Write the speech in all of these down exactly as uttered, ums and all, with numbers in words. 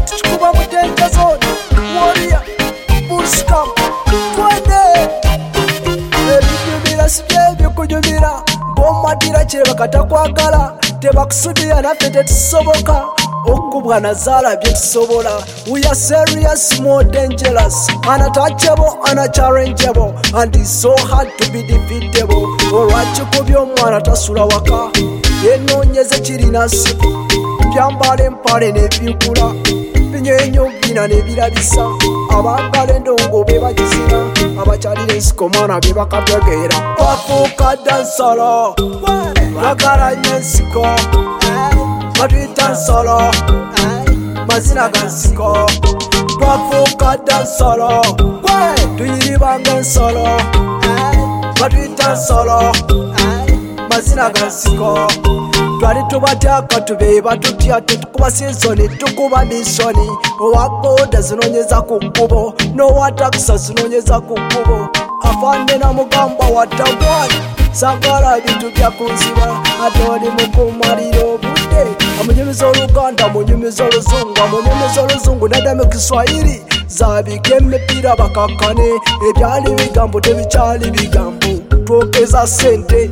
tuchikuba mutengezo warrior bushcam twende ebinyumira sibye kunyumira bomadira kireba katakwagala tebakusudira naffe tetusoboka okubwa nazaala byetusobola. We are serious, more dangerous, unattachable, unchallengeable, and it's so hard to be defeatable. Olwakikubya omwana tasula waka yenoonyeze kirina siku byambala empale n'ebyukula binyenyo bina n'ebirabisa abaagala endongo be bagizina abakyalira ensiko mwana be bakategeera twafuuka dansolo twagala nnyo ensiko batuyita nsolo mazina ga nsiko twafuuka dansolo tuyiribanga ensolo batuyita nsolo mazina ga nsiko twali tubatyaka tube batutya tetukuba sinsoni tukuba misoni owaboda zinonyeza ku kkubo n'owatakisa zinonyeza ku kkubo afande na mugamba wa tagwani sagala bintu bya kunziba ate oli mukumalira obudde amunyumiza oluganda amunyumiza oluzungu amunyumiza oluzungu nadame kiswahili zabika emipira bakakkane ebyali bigambo tebikyali bigambo twokeza sente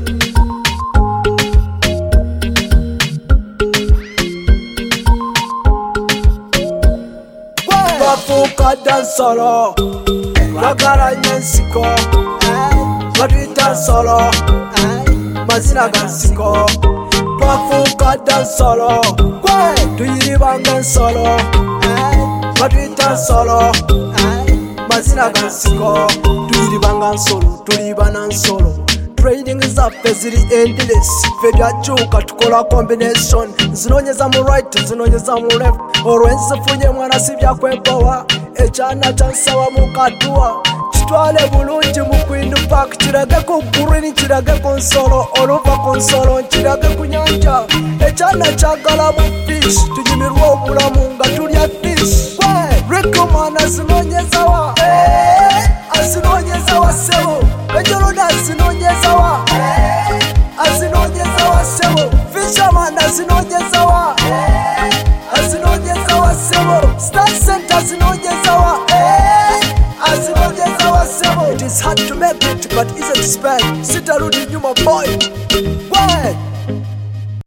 twafuuka dansolo twagala nnyo ensiko batuyita nsolo mazina ga nsiko twafuuka dansolo tuyiribanga ensolo batuyita nsolo mazina ga nsiko tuyiribanga nsolo tulibana nsolo trading zaffe ziri endless ffe byakyuka tukola combination zinonyeza mu right zinonyeza mu left olwenzifunye mwana si byakwempowa ekyana kyansawa mu katuwa kitwale bulungi mu Queen Park kirage ku green kirage ku nsolo oluva ku nsolo kirage ku nyanja ekyana kyagala mu fish tunyumirwa obulamu nga tulya fish rekomana azinonyezawa azinonyezawa sebo ejoloda azinonyezawa azinonyezawa sebo fisherman azinonyezawa azinonyezawa sebo star center azinonyezawa azinonyezawa sebo. It is hard to make it but easy to spend sitarudi nyuma boy boy